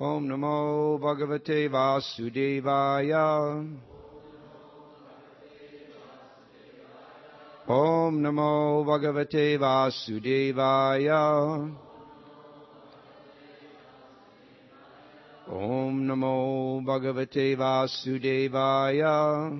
Om Namo Bhagavate Vasudevaya. Om Namo Bhagavate Vasudevaya. Om Namo Bhagavate Vasudevaya.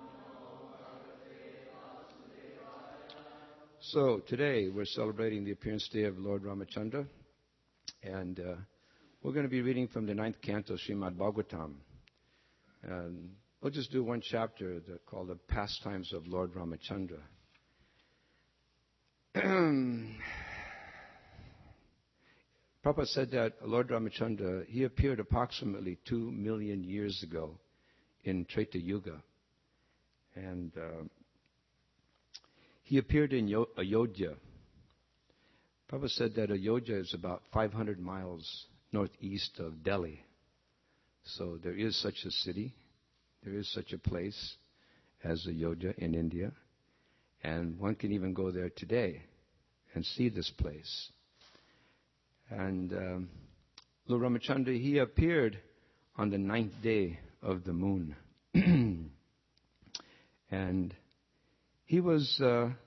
So today we're celebrating the appearance day of Lord Ramachandra, and we're going to be reading from the 9th canto, Srimad Bhagavatam. We'll just do one chapter called The Pastimes of Lord Ramachandra. Prabhupada said that Lord Ramachandra, he appeared approximately 2 million years ago in Treta Yuga. And he appeared in Ayodhya. Prabhupada said that Ayodhya is about 500 miles northeast of Delhi. So there is such a city, there is such a place as Ayodhya in India. And one can even go there today and see this place. And Lord Ramachandra, he appeared on the 9th day of the moon. And he was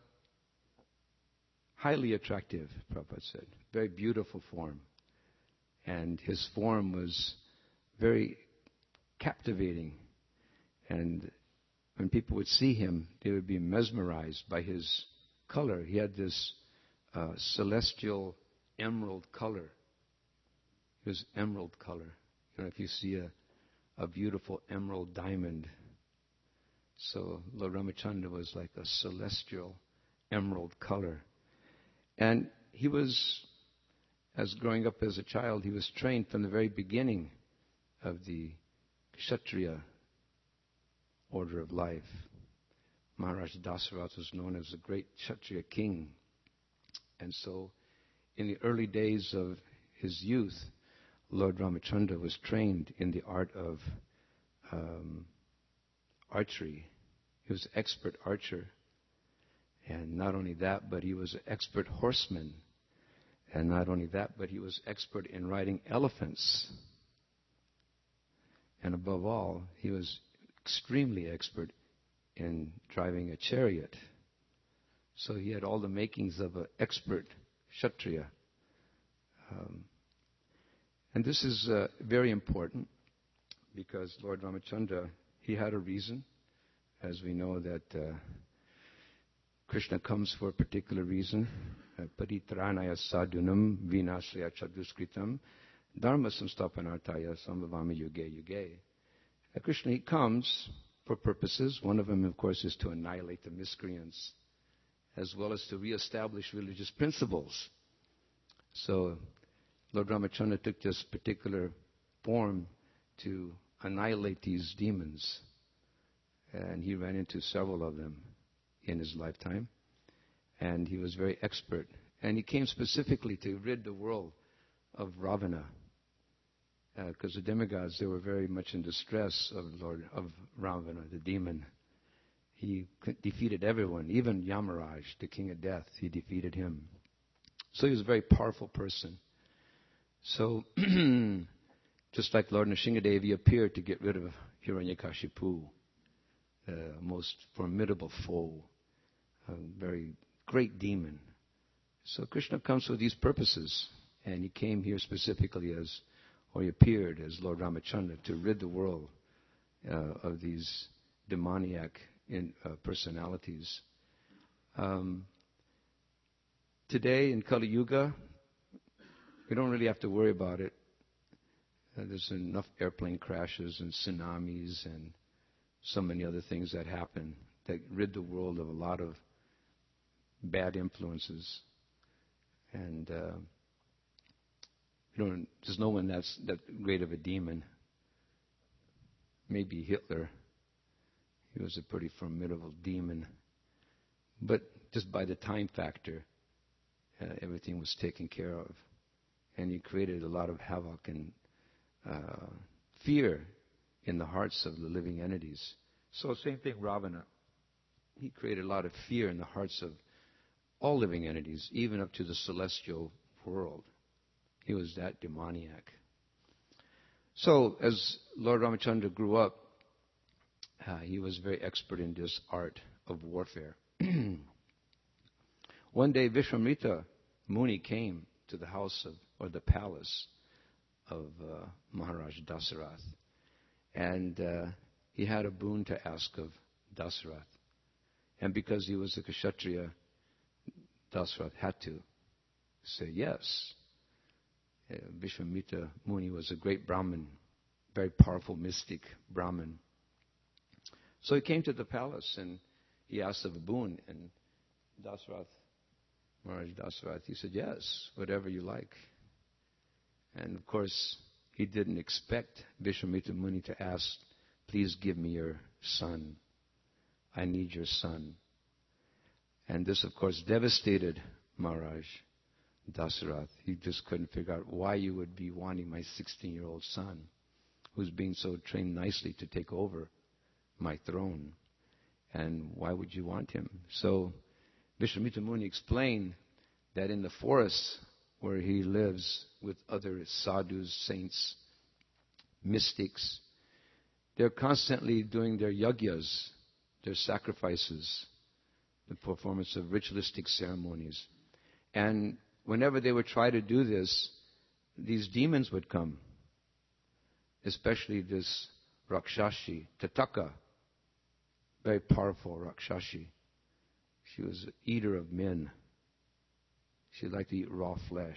highly attractive, Prabhupada said. Very beautiful form. And his form was very captivating. And when people would see him, they would be mesmerized by his color. He had this celestial emerald color. It was emerald color. You know, if you see a beautiful emerald diamond. So Lord Ramachandra was like a celestial emerald color. And he was, as growing up as a child, he was trained from the very beginning of the Kshatriya order of life. Maharaj Dasarath was known as the great Kshatriya king. And so in the early days of his youth, Lord Ramachandra was trained in the art of archery. He was an expert archer. And not only that, but he was an expert horseman. And not only that, but he was expert in riding elephants. And above all, he was extremely expert in driving a chariot. So he had all the makings of an expert Kshatriya. And this is very important because Lord Ramachandra, he had a reason. As we know that Krishna comes for a particular reason. Paritranaya sadhunam vinashraya chaduskritam dharma samstapanartaya sambhavami yuge yuge. Krishna, he comes for purposes. One of them, of course, is to annihilate the miscreants, as well as to reestablish religious principles. So Lord Ramachandra took this particular form to annihilate these demons. And he ran into several of them in his lifetime. And he was very expert. And he came specifically to rid the world of Ravana. Because the demigods, they were very much in distress of Ravana, the demon. He defeated everyone, even Yamaraj, the king of death. He defeated him. So he was a very powerful person. So, just like Lord Nrsingadev, he appeared to get rid of Hiranyakashipu, the most formidable foe, a very great demon. So Krishna comes for these purposes, and he came here specifically he appeared as Lord Ramachandra to rid the world of these demoniac personalities. Today in Kali Yuga, we don't really have to worry about it. There's enough airplane crashes and tsunamis and so many other things that happen that rid the world of a lot of bad influences. And there's no one that's that great of a demon. Maybe Hitler. He was a pretty formidable demon. But just by the time factor, everything was taken care of. And he created a lot of havoc and fear in the hearts of the living entities. So same thing, Ravana. He created a lot of fear in the hearts of all living entities, even up to the celestial world. He was that demoniac. So as Lord Ramachandra grew up, he was very expert in this art of warfare. One day, Vishwamitra Muni came to the house or the palace of Maharaj Dasarath. And he had a boon to ask of Dasarath. And because he was a Kshatriya, Dasarath had to say yes. Vishwamitra Muni was a great Brahmin, very powerful mystic Brahmin. So he came to the palace and he asked of a boon. And Dasarath, Maharaj Dasarath, he said, yes, whatever you like. And of course, he didn't expect Vishwamitra Muni to ask, please give me your son. I need your son. And this, of course, devastated Maharaj Dasarath. He just couldn't figure out why you would be wanting my 16-year-old son, who's being so trained nicely to take over my throne. And why would you want him? So Vishwamitra Muni explained that in the forest where he lives with other sadhus, saints, mystics, they're constantly doing their yagyas, their sacrifices, the performance of ritualistic ceremonies. And whenever they would try to do this, these demons would come, especially this Rakshashi, Tataka, very powerful Rakshashi. She was an eater of men. She liked to eat raw flesh.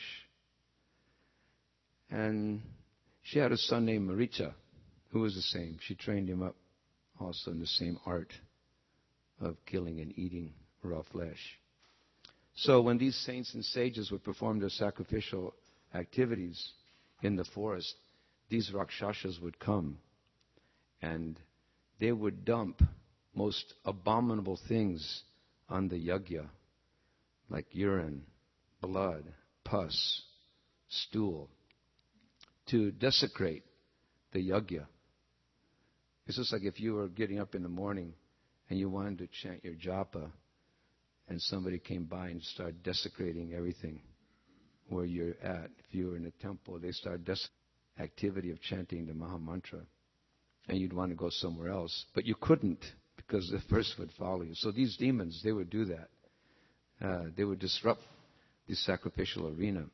And she had a son named Maricha, who was the same. She trained him up also in the same art of killing and eating raw flesh. So when these saints and sages would perform their sacrificial activities in the forest, these Rakshasas would come and they would dump most abominable things on the yajna, like urine, blood, pus, stool, to desecrate the yajna. It's just like if you were getting up in the morning and you wanted to chant your japa and somebody came by and started desecrating everything where you're at. If you were in a temple, they started activity of chanting the Maha Mantra, and you'd want to go somewhere else. But you couldn't, because the first would follow you. So these demons, they would do that. They would disrupt the sacrificial arena.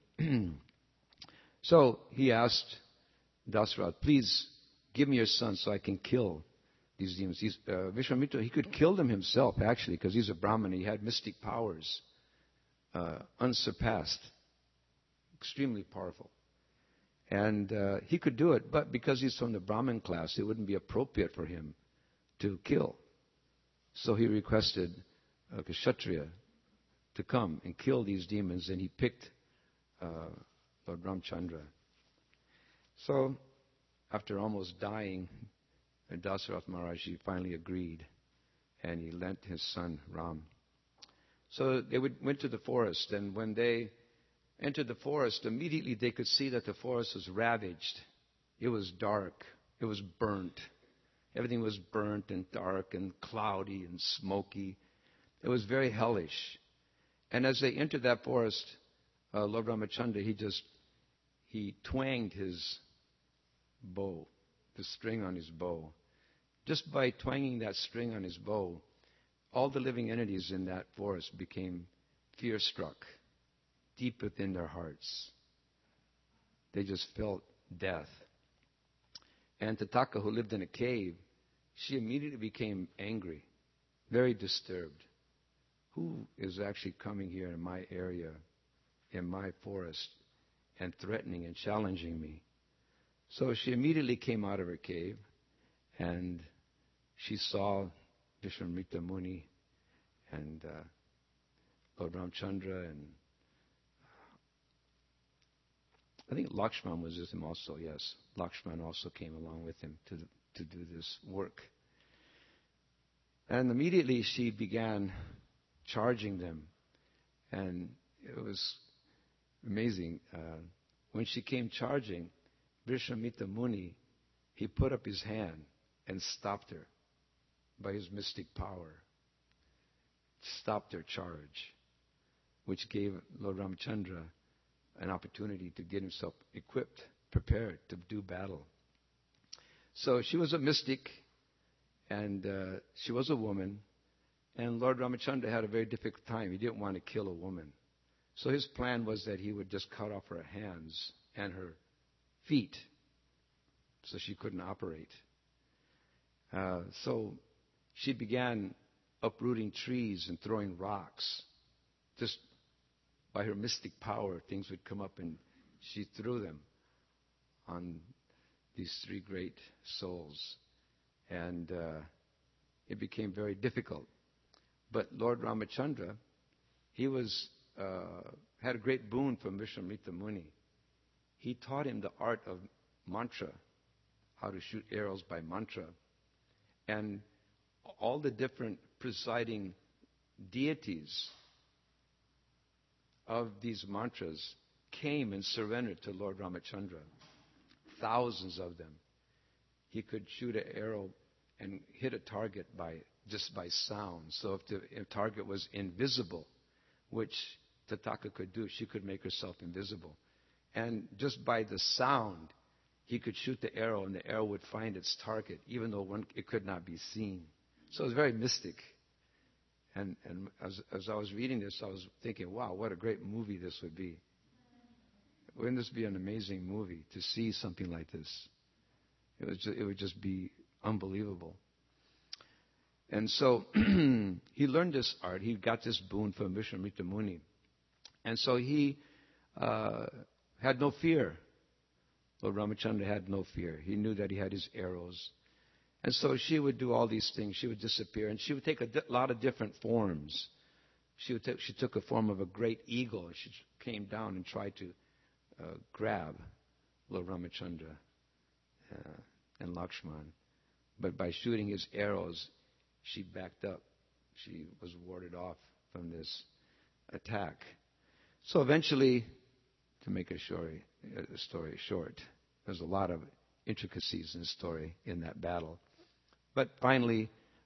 So he asked Dasarath, please give me your son so I can kill these demons. Vishwamitra, he could kill them himself, actually, because he's a Brahmin. He had mystic powers, unsurpassed, extremely powerful. And he could do it, but because he's from the Brahmin class, it wouldn't be appropriate for him to kill. So he requested a Kshatriya to come and kill these demons, and he picked Lord Ramchandra. So, after almost dying, Dasarath Maharaj finally agreed, and he lent his son Ram. So they went to the forest, and when they entered the forest, immediately they could see that the forest was ravaged. It was dark. It was burnt. Everything was burnt and dark and cloudy and smoky. It was very hellish. And as they entered that forest, Lord Ramachandra, he twanged his bow, the string on his bow. Just by twanging that string on his bow, all the living entities in that forest became fear-struck deep within their hearts. They just felt death. And Tataka, who lived in a cave, she immediately became angry, very disturbed. Who is actually coming here in my area, in my forest, and threatening and challenging me? So she immediately came out of her cave, and she saw Vishwamitra Muni and Lord Ramchandra, and I think Lakshman was with him also, yes. Lakshman also came along with him to do this work. And immediately she began charging them. And it was amazing. When she came charging, Vishwamitra Muni, he put up his hand and stopped her by his mystic power. Stopped her charge, which gave Lord Ramchandra an opportunity to get himself equipped, prepared to do battle So she was a mystic, and she was a woman. And Lord Ramachandra had a very difficult time. He didn't want to kill a woman. So his plan was that he would just cut off her hands and her feet so she couldn't operate. So she began uprooting trees and throwing rocks. Just by her mystic power, things would come up, and she threw them on these three great souls. And it became very difficult. But Lord Ramachandra, he had a great boon from Vishwamitra Muni. He taught him the art of mantra, how to shoot arrows by mantra. And all the different presiding deities of these mantras came and surrendered to Lord Ramachandra. Thousands of them. He could shoot an arrow and hit a target just by sound. So if the target was invisible, which Tathaka could do, she could make herself invisible. And just by the sound, he could shoot the arrow, and the arrow would find its target, even though it could not be seen. So it was very mystic. And as I was reading this, I was thinking, wow, what a great movie this would be. Wouldn't this be an amazing movie to see something like this? It would just be unbelievable. And so he learned this art. He got this boon from Vishwamitra Muni. And so he had no fear. Lord Ramachandra had no fear. He knew that he had his arrows. And so she would do all these things. She would disappear. And she would take a lot of different forms. She took a form of a great eagle. And she came down and tried to grab Lord Ramachandra and Lakshman. But by shooting his arrows, she backed up. She was warded off from this attack. So eventually, to make a story short, there's a lot of intricacies in the story in that battle. But finally,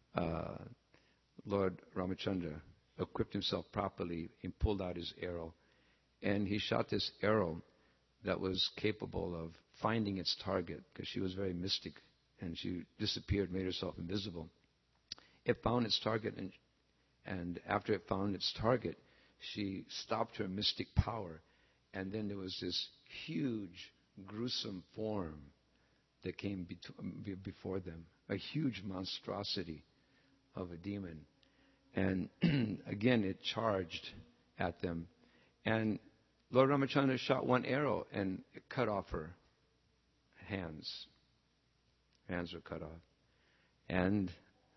Lord Ramachandra equipped himself properly and pulled out his arrow. And he shot this arrow that was capable of finding its target, because she was very mystic, and she disappeared, made herself invisible. It found its target, and after it found its target, she stopped her mystic power, and then there was this huge, gruesome form that came before them, a huge monstrosity of a demon. And again, it charged at them. And Lord Ramachandra shot one arrow, and it cut off her hands. Hands were cut off. And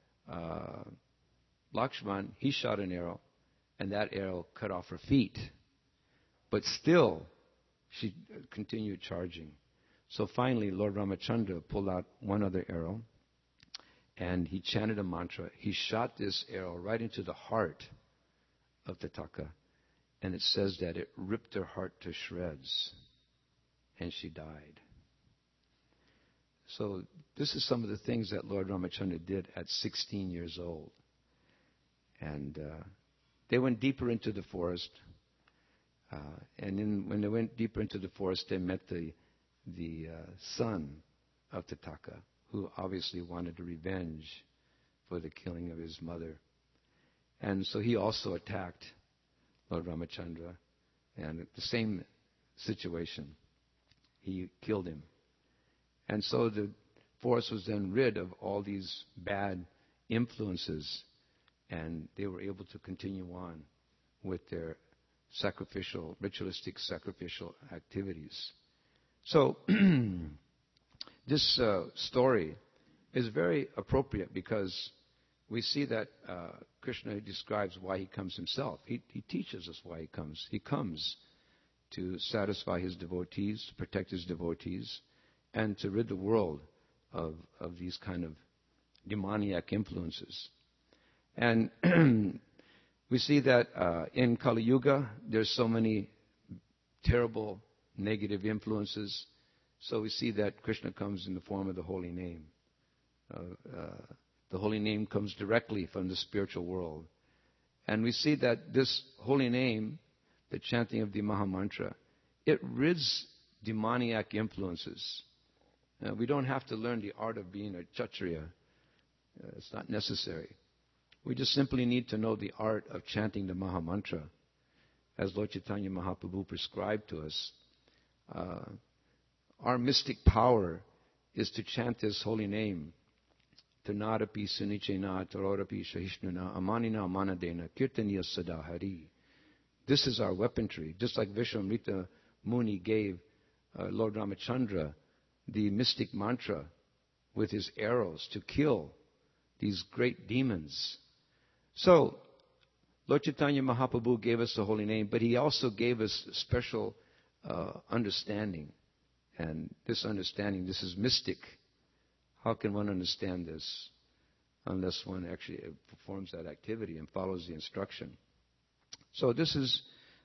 Lakshman, he shot an arrow, and that arrow cut off her feet. But still, she continued charging. So finally, Lord Ramachandra pulled out one other arrow, and he chanted a mantra. He shot this arrow right into the heart of Tathaka, and it says that it ripped her heart to shreds, and she died. So this is some of the things that Lord Ramachandra did at 16 years old. And they went deeper into the forest. And then when they went deeper into the forest, they met the son of Tathaka, who obviously wanted revenge for the killing of his mother. And so he also attacked Lord Ramachandra. And the same situation, he killed him. And so the forest was then rid of all these bad influences, and they were able to continue on with their ritualistic sacrificial activities. So this story is very appropriate, because we see that Krishna describes why he comes himself. He teaches us why he comes. He comes to satisfy his devotees, to protect his devotees, and to rid the world of these kind of demoniac influences. And we see that in Kali Yuga, there's so many terrible negative influences. So we see that Krishna comes in the form of the holy name. The holy name comes directly from the spiritual world. And we see that this holy name, the chanting of the Maha Mantra, it rids demoniac influences. We don't have to learn the art of being a Kshatriya. It's not necessary. We just simply need to know the art of chanting the Maha Mantra, as Lord Chaitanya Mahaprabhu prescribed to us. Our mystic power is to chant His holy name. Tanarapi sunichena tarorapi shahishnuna amanina manadena kirtaniya sadahari. This is our weaponry. Just like Vishwamrita Muni gave Lord Ramachandra the mystic mantra with his arrows to kill these great demons. So, Lord Chaitanya Mahaprabhu gave us the holy name, but He also gave us special understanding. And this understanding, this is mystic. How can one understand this unless one actually performs that activity and follows the instruction? So this is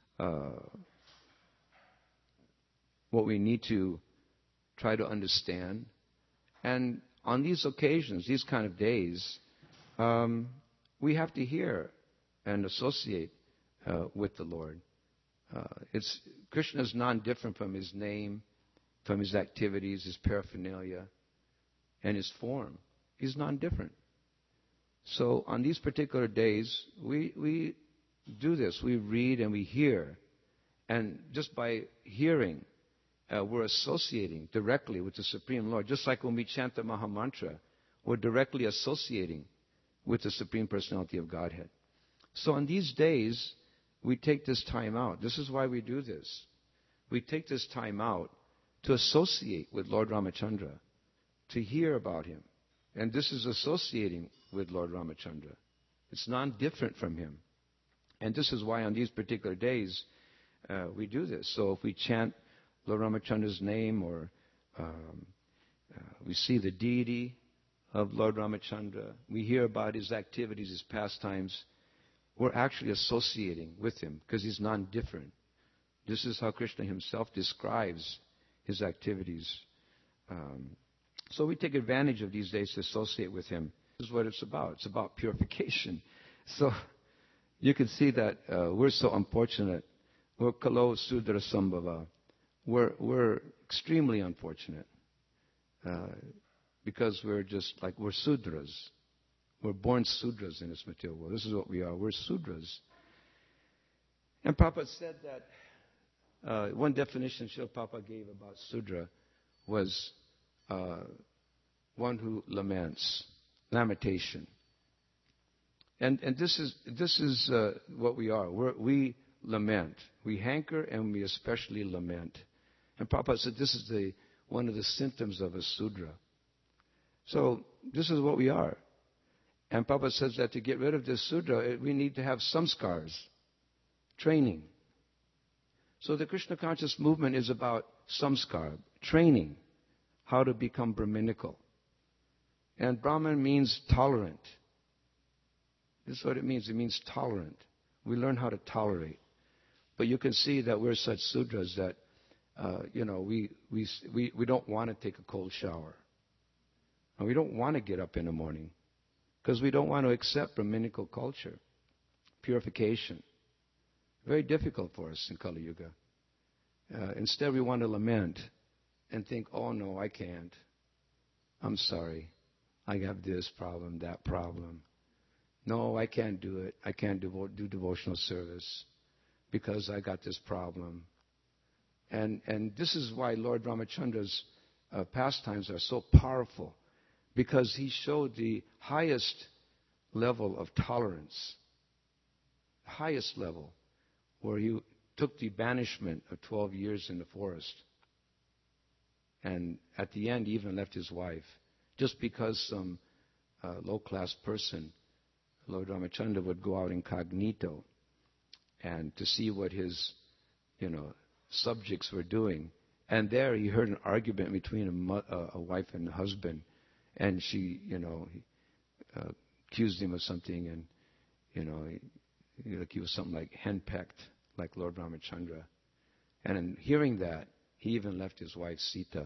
what we need to try to understand. And on these occasions, these kind of days, we have to hear and associate with the Lord. Krishna is non-different from His name, from His activities, His paraphernalia, and His form. He's non-different. So on these particular days, we do this. We read and we hear. And just by hearing, we're associating directly with the Supreme Lord. Just like when we chant the Maha Mantra, we're directly associating with the Supreme Personality of Godhead. So on these days, we take this time out. This is why we do this. We take this time out to associate with Lord Ramachandra, to hear about Him. And this is associating with Lord Ramachandra. It's non-different from Him. And this is why on these particular days, we do this. So if we chant Lord Ramachandra's name, or we see the deity of Lord Ramachandra, we hear about His activities, His pastimes, we're actually associating with Him because He's non-different. This is how Krishna Himself describes His activities. So we take advantage of these days to associate with Him. This is what it's about. It's about purification. So you can see that we're so unfortunate. We're Kalo Sudra Sambhava. We're extremely unfortunate because we're Sudras. We're born Sudras in this material world. This is what we are. We're Sudras. And Prabhupada said that one definition Srila Prabhupada gave about Sudra was one who laments, lamentation. And this is what we are. We lament. We hanker and we especially lament. And Prabhupada said this is one of the symptoms of a Sudra. So this is what we are. And Prabhupada says that to get rid of this Sudra, we need to have samskars, training. So the Krishna conscious movement is about samskar, training, how to become Brahminical. And Brahman means tolerant. This is what it means. It means tolerant. We learn how to tolerate. But you can see that we're such Sudras that, we don't want to take a cold shower. And we don't want to get up in the morning because we don't want to accept Brahminical culture, purification. Very difficult for us in Kali Yuga. Instead, we want to lament and think, oh no, I can't. I'm sorry. I have this problem, that problem. No, I can't do it. I can't do devotional service because I got this problem. And this is why Lord Ramachandra's pastimes are so powerful, because he showed the highest level of tolerance, highest level, where he took the banishment of 12 years in the forest. And at the end, he even left his wife, just because some low-class person, Lord Ramachandra, would go out incognito and to see what his, subjects were doing. And there he heard an argument between a wife and a husband. And she, accused him of something, and, he was something like henpecked, like Lord Ramachandra. And in hearing that, he even left his wife Sita.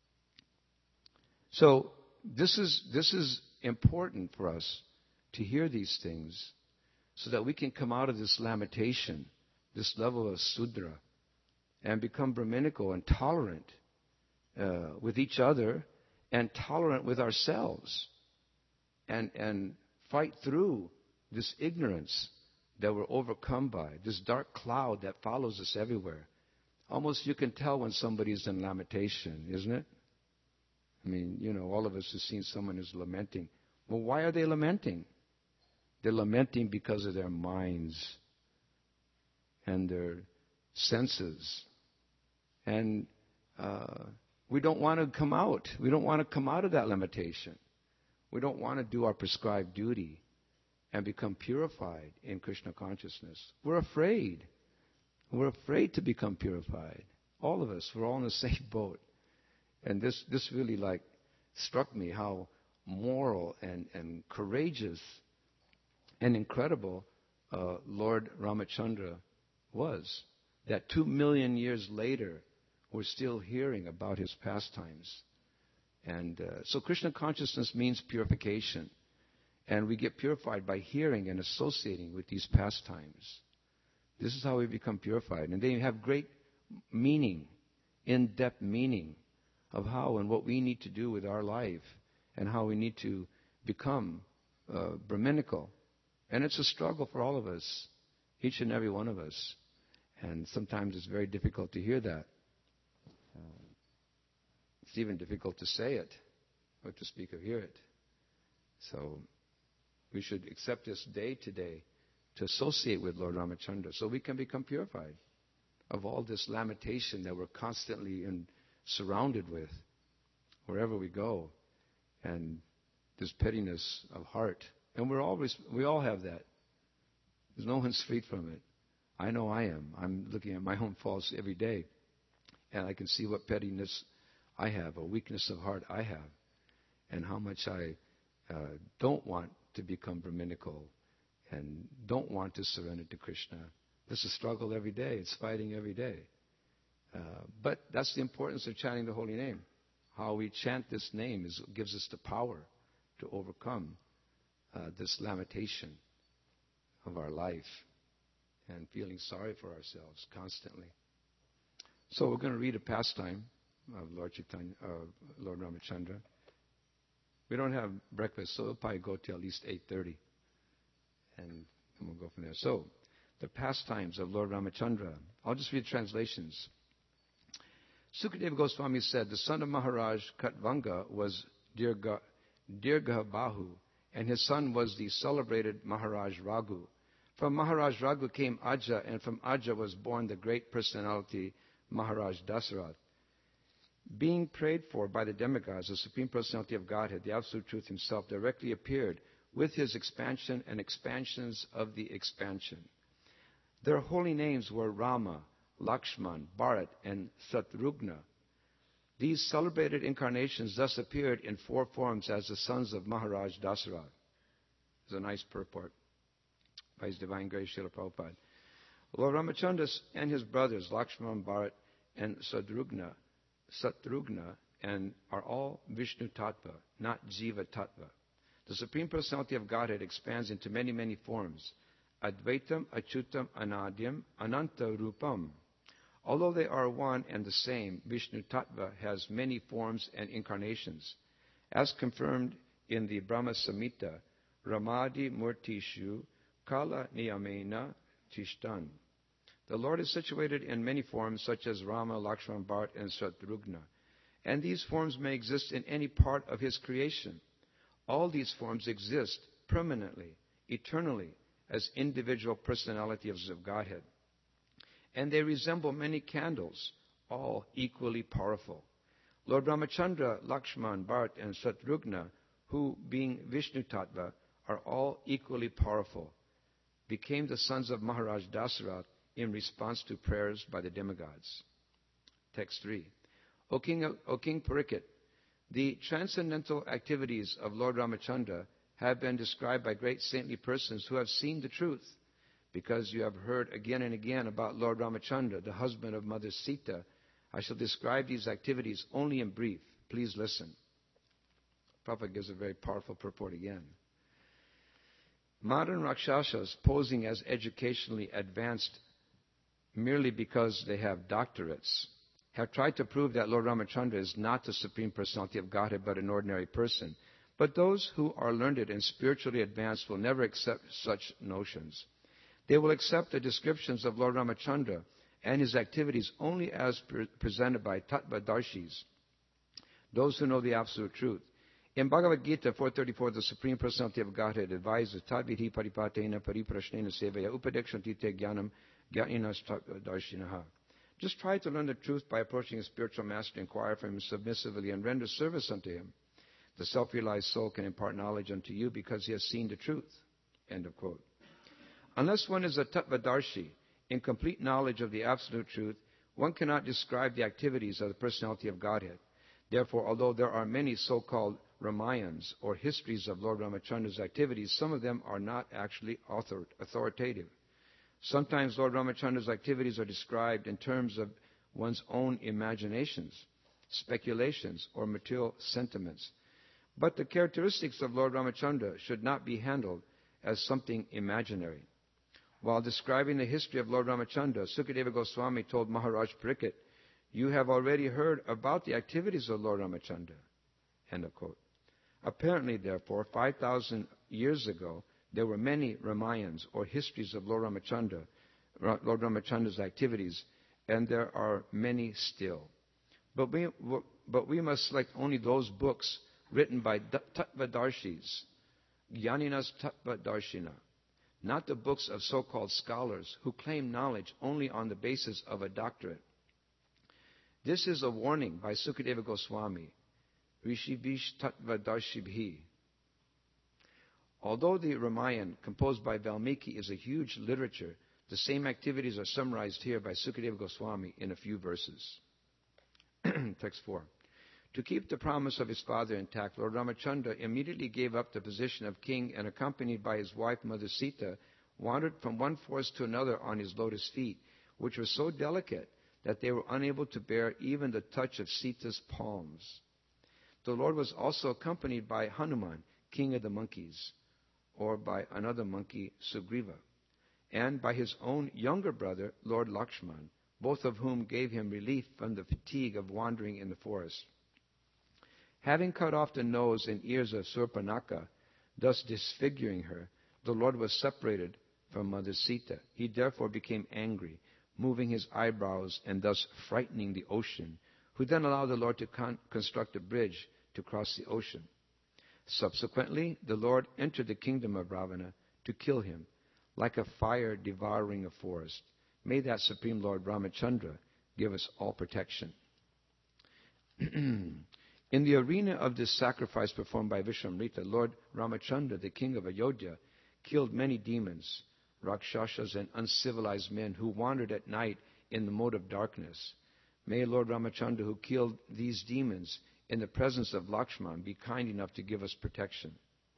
So this is important for us to hear these things, so that we can come out of this lamentation, this level of Sudra, and become Brahminical and tolerant with each other and tolerant with ourselves and fight through this ignorance that we're overcome by, this dark cloud that follows us everywhere. Almost you can tell when somebody's in lamentation, isn't it? I mean, all of us have seen someone who's lamenting. Well, why are they lamenting? They're lamenting because of their minds and their senses. And we don't want to come out. We don't want to come out of that limitation. We don't want to do our prescribed duty and become purified in Krishna consciousness. We're afraid. We're afraid to become purified. All of us. We're all in the same boat. And this really struck me how moral and courageous and incredible Lord Ramachandra was. That 2 million years later, we're still hearing about his pastimes. And so Krishna consciousness means purification. And we get purified by hearing and associating with these pastimes. This is how we become purified. And they have great meaning, in-depth meaning of how and what we need to do with our life and how we need to become Brahminical. And it's a struggle for all of us, each and every one of us. And sometimes it's very difficult to hear that. It's even difficult to say it or to speak or hear it. So we should accept this day today to associate with Lord Ramachandra so we can become purified of all this lamentation that we're constantly surrounded with wherever we go, and this pettiness of heart. And we all have that. There's no one's free from it. I know I am. I'm looking at my own faults every day, and I can see what pettiness I have, a weakness of heart I have, and how much I don't want to become Brahminical and don't want to surrender to Krishna. This is a struggle every day. It's fighting every day. But that's the importance of chanting the holy name. How we chant this name gives us the power to overcome this lamentation of our life and feeling sorry for ourselves constantly. So we're going to read a pastime of Lord Ramachandra. We don't have breakfast, so we'll probably go till at least 8:30, and we'll go from there. So, the pastimes of Lord Ramachandra. I'll just read translations. Sukadeva Goswami said, the son of Maharaj Katvanga was Dirghabahu, and his son was the celebrated Maharaj Raghu. From Maharaj Raghu came Aja, and from Aja was born the great personality Maharaj Dasarath. Being prayed for by the demigods, the Supreme Personality of Godhead, the Absolute Truth Himself, directly appeared with His expansion and expansions of the expansion. Their holy names were Rama, Lakshman, Bharat, and Satrugna. These celebrated incarnations thus appeared in 4 forms as the sons of Maharaj Dasarath. It's a nice purport by His Divine Grace Srila Prabhupada. Lord Ramachandra and his brothers, Lakshman, Bharat, and Satrugna, and are all Vishnu Tattva, not Jiva Tattva. The Supreme Personality of Godhead expands into many, many forms. Advaitam, Achyutam, Anadyam, Ananta Rupam. Although they are one and the same, Vishnu Tattva has many forms and incarnations. As confirmed in the Brahma Samhita, Ramadi Murtishu Kala Niyamena Tishtan. The Lord is situated in many forms such as Rama, Lakshman, Bharat, and Satrugna. And these forms may exist in any part of His creation. All these forms exist permanently, eternally, as individual personalities of Godhead. And they resemble many candles, all equally powerful. Lord Ramachandra, Lakshman, Bharat, and Satrugna, who, being Vishnu Tattva, are all equally powerful, became the sons of Maharaj Dasarath in response to prayers by the demigods. Text 3. O King Parikshit, the transcendental activities of Lord Ramachandra have been described by great saintly persons who have seen the truth. Because you have heard again and again about Lord Ramachandra, the husband of Mother Sita, I shall describe these activities only in brief. Please listen. Prabhupada gives a very powerful purport again. Modern Rakshasas posing as educationally advanced merely because they have doctorates have tried to prove that Lord Ramachandra is not the Supreme Personality of Godhead but an ordinary person. But those who are learned and spiritually advanced will never accept such notions. They will accept the descriptions of Lord Ramachandra and his activities only as presented by Tattvadarshis, those who know the absolute truth. In Bhagavad Gita 4.34, the Supreme Personality of Godhead advises, Tadvidhi paripatena pariprashnena sevaya upadekshanti te jnanam jnaninas darshinaha. Just try to learn the truth by approaching a spiritual master, inquire from him submissively, and render service unto him. The self-realized soul can impart knowledge unto you because he has seen the truth. End of quote. Unless one is a Tattvadarshi, in complete knowledge of the absolute truth, one cannot describe the activities of the personality of Godhead. Therefore, although there are many so-called Ramayans, or histories of Lord Ramachandra's activities, some of them are not actually authoritative. Sometimes Lord Ramachandra's activities are described in terms of one's own imaginations, speculations, or material sentiments. But the characteristics of Lord Ramachandra should not be handled as something imaginary. While describing the history of Lord Ramachandra, Sukadeva Goswami told Maharaj Parikshit, "You have already heard about the activities of Lord Ramachandra." End of quote. Apparently, therefore, 5,000 years ago, there were many Ramayans or histories of Lord Ramachandra's activities, and there are many still. But we must select only those books written by Tattvadarshis, Jnaninas Tattvadarshina, not the books of so-called scholars who claim knowledge only on the basis of a doctorate. This is a warning by Sukadeva Goswami, Rishibish Tattvadarshibhi. Although the Ramayana, composed by Valmiki, is a huge literature, the same activities are summarized here by Sukadeva Goswami in a few verses. Text 4. To keep the promise of his father intact, Lord Ramachandra immediately gave up the position of king and, accompanied by his wife Mother Sita, wandered from one forest to another on his lotus feet, which were so delicate that they were unable to bear even the touch of Sita's palms. The Lord was also accompanied by Hanuman, king of the monkeys, or by another monkey, Sugriva, and by his own younger brother, Lord Lakshman, both of whom gave him relief from the fatigue of wandering in the forest. Having cut off the nose and ears of Surpanaka, thus disfiguring her, the Lord was separated from Mother Sita. He therefore became angry, moving his eyebrows and thus frightening the ocean, who then allowed the Lord to construct a bridge to cross the ocean. Subsequently, the Lord entered the kingdom of Ravana to kill him, like a fire devouring a forest. May that Supreme Lord Ramachandra give us all protection. In the arena of this sacrifice performed by Vishwamrita, Lord Ramachandra, the king of Ayodhya, killed many demons, Rakshasas, and uncivilized men who wandered at night in the mode of darkness. May Lord Ramachandra, who killed these demons in the presence of Lakshman, be kind enough to give us protection.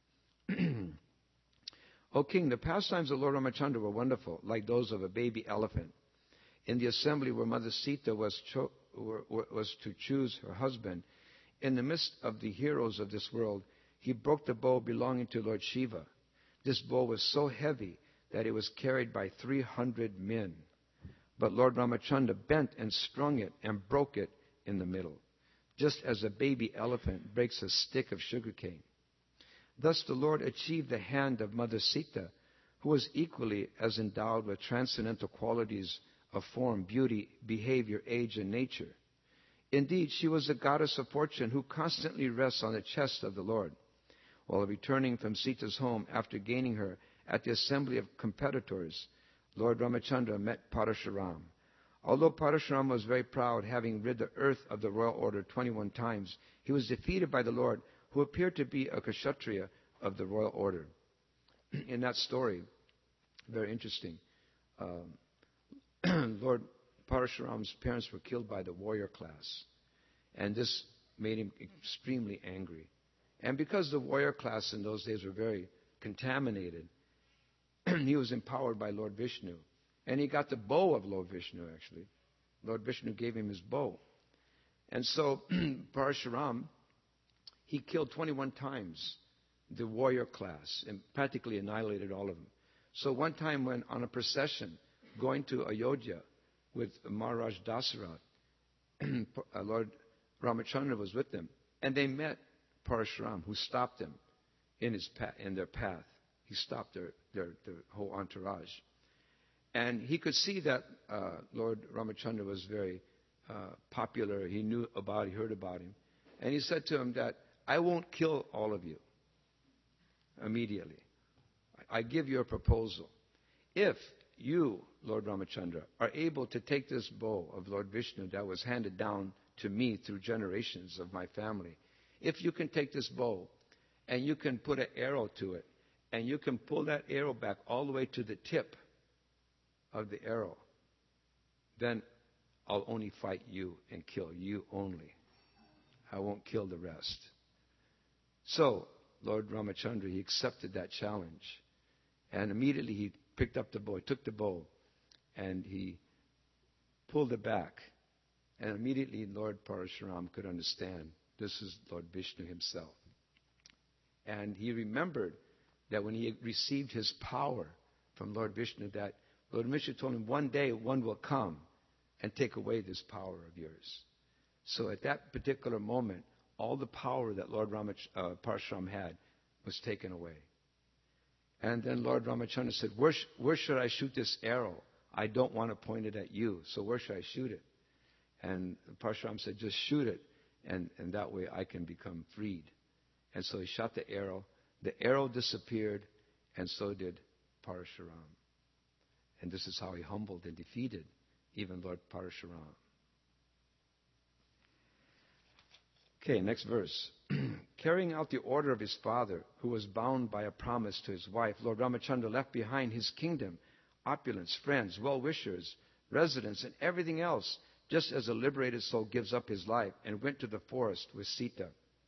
O King, the pastimes of Lord Ramachandra were wonderful, like those of a baby elephant. In the assembly where Mother Sita was to choose her husband, in the midst of the heroes of this world, he broke the bow belonging to Lord Shiva. This bow was so heavy that it was carried by 300 men. But Lord Ramachandra bent and strung it and broke it in the middle, just as a baby elephant breaks a stick of sugarcane. Thus the Lord achieved the hand of Mother Sita, who was equally as endowed with transcendental qualities of form, beauty, behavior, age, and nature. Indeed, she was a goddess of fortune who constantly rests on the chest of the Lord. While returning from Sita's home after gaining her at the assembly of competitors, Lord Ramachandra met Parashuram. Although Parashuram was very proud, having rid the earth of the royal order 21 times, he was defeated by the Lord, who appeared to be a Kshatriya of the royal order. In that story, very interesting, Lord Parashuram's parents were killed by the warrior class, and this made him extremely angry. And because the warrior class in those days were very contaminated, he was empowered by Lord Vishnu. And he got the bow of Lord Vishnu, actually. Lord Vishnu gave him his bow. And so Parashuram, he killed 21 times the warrior class and practically annihilated all of them. So one time when on a procession going to Ayodhya with Maharaj Dasarat, Lord Ramachandra was with them, and they met Parashuram, who stopped them in their path. He stopped their whole entourage. And he could see that Lord Ramachandra was very popular. He heard about him. And he said to him that, I won't kill all of you immediately. I give you a proposal. If you, Lord Ramachandra, are able to take this bow of Lord Vishnu that was handed down to me through generations of my family, if you can take this bow and you can put an arrow to it, and you can pull that arrow back all the way to the tip of the arrow, then I'll only fight you and kill you only. I won't kill the rest. So, Lord Ramachandra, he accepted that challenge. And immediately he picked up the bow, he took the bow, and he pulled it back. And immediately Lord Parashuram could understand this is Lord Vishnu himself. And he remembered that when he received his power from Lord Vishnu, that Lord Vishnu told him, one day one will come and take away this power of yours. So at that particular moment, all the power that Lord Parashuram had was taken away. And then Lord Ramachandra said, where should I shoot this arrow? I don't want to point it at you, so where should I shoot it? And Parashuram said, just shoot it, and that way I can become freed. And so he shot the arrow. The arrow disappeared, and so did Parashuram. And this is how he humbled and defeated even Lord Parashuram. Okay, next verse. Carrying out the order of his father, who was bound by a promise to his wife, Lord Ramachandra left behind his kingdom, opulence, friends, well-wishers, residents, and everything else, just as a liberated soul gives up his life, and went to the forest with Sita.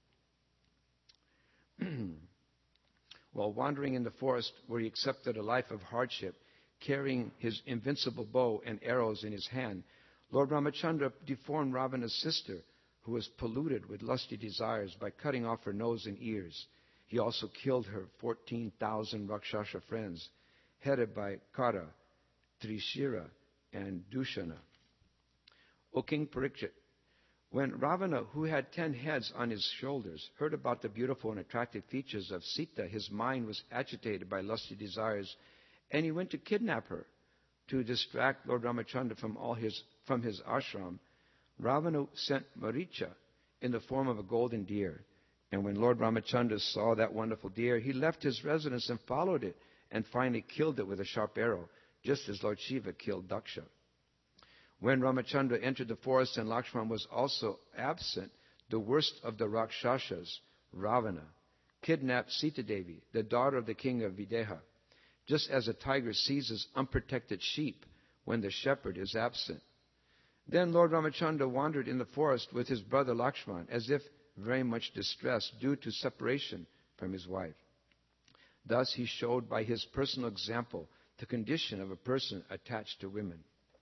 While wandering in the forest, where he accepted a life of hardship, carrying his invincible bow and arrows in his hand, Lord Ramachandra deformed Ravana's sister, who was polluted with lusty desires, by cutting off her nose and ears. He also killed her 14,000 Rakshasa friends, headed by Kara, Trishira, and Dushana. O King Parikshit, when Ravana, who had 10 heads on his shoulders, heard about the beautiful and attractive features of Sita, his mind was agitated by lusty desires, and he went to kidnap her. To distract Lord Ramachandra from his ashram, Ravana sent Maricha in the form of a golden deer. And when Lord Ramachandra saw that wonderful deer, he left his residence and followed it, and finally killed it with a sharp arrow, just as Lord Shiva killed Daksha. When Ramachandra entered the forest and Lakshmana was also absent, the worst of the Rakshasas, Ravana, kidnapped Sita Devi, the daughter of the king of Videha, just as a tiger seizes unprotected sheep when the shepherd is absent. Then Lord Ramachandra wandered in the forest with his brother Lakshmana, as if very much distressed due to separation from his wife. Thus he showed by his personal example the condition of a person attached to women.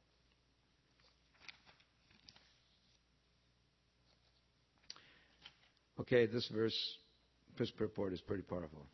Okay, this purport is pretty powerful.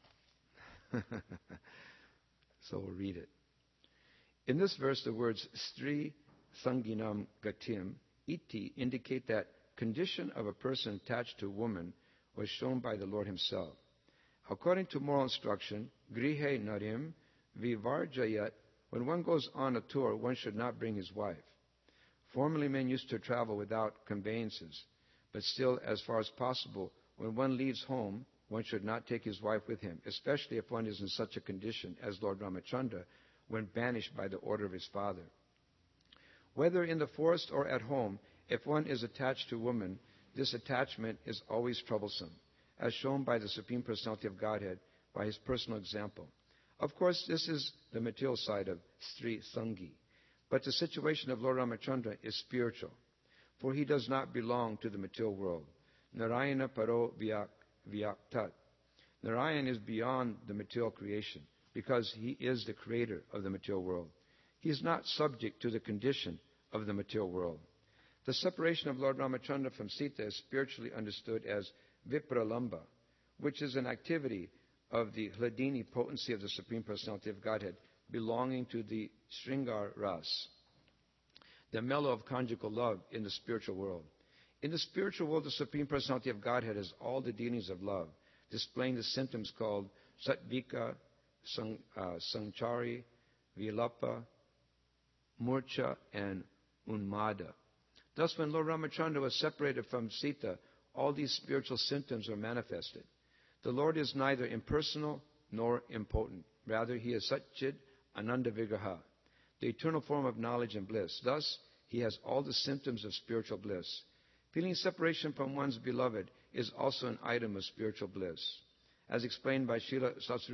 So we'll read it. In this verse, the words Stri Sanginam Gatim Iti indicate that condition of a person attached to a woman was shown by the Lord himself. According to moral instruction, Grihe Narim Vivarjayat, when one goes on a tour, one should not bring his wife. Formerly men used to travel without conveyances, but still, as far as possible, when one leaves home, one should not take his wife with him, especially if one is in such a condition as Lord Ramachandra, when banished by the order of his father. Whether in the forest or at home, if one is attached to a woman, this attachment is always troublesome, as shown by the Supreme Personality of Godhead by his personal example. Of course, this is the material side of Stri Sangi, but the situation of Lord Ramachandra is spiritual, for he does not belong to the material world. Narayana Paro Vyaktat. Narayan is beyond the material creation, because he is the creator of the material world. He is not subject to the condition of the material world. The separation of Lord Ramachandra from Sita is spiritually understood as Vipralamba, which is an activity of the Hladini potency of the Supreme Personality of Godhead, belonging to the Sringar Ras, the mellow of conjugal love in the spiritual world. In the spiritual world, the Supreme Personality of Godhead has all the dealings of love, displaying the symptoms called Sattvika, Sanchari, Vilapa, Murcha, and Unmada. Thus, when Lord Ramachandra was separated from Sita, all these spiritual symptoms were manifested. The Lord is neither impersonal nor impotent. Rather, He is Satchid Ananda Vigraha, the eternal form of knowledge and bliss. Thus, He has all the symptoms of spiritual bliss. Feeling separation from one's beloved is also an item of spiritual bliss. As explained by Srila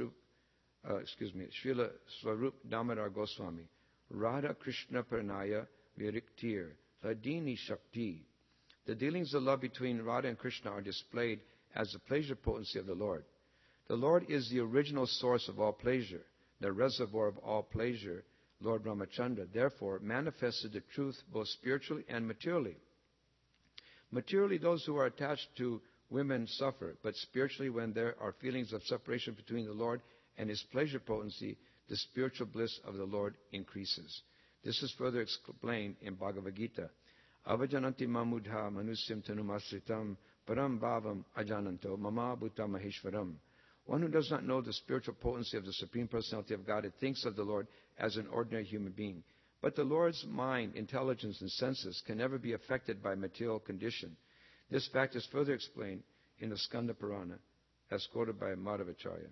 Swarup Damodar Goswami, Radha Krishna Pranaya Viriktir, Ladini Shakti. The dealings of love between Radha and Krishna are displayed as the pleasure potency of the Lord. The Lord is the original source of all pleasure, the reservoir of all pleasure. Lord Ramachandra, therefore, manifested the truth both spiritually and materially. Materially, those who are attached to women suffer, but spiritually, when there are feelings of separation between the Lord and His pleasure potency, the spiritual bliss of the Lord increases. This is further explained in Bhagavad Gita. Avajananti mamudha manusyam tanumasritam param bhavam ajananto mama bhuta maheshwaram. One who does not know the spiritual potency of the Supreme Personality of God thinks of the Lord as an ordinary human being. But the Lord's mind, intelligence, and senses can never be affected by material condition. This fact is further explained in the Skanda Purana, as quoted by Madhavacharya.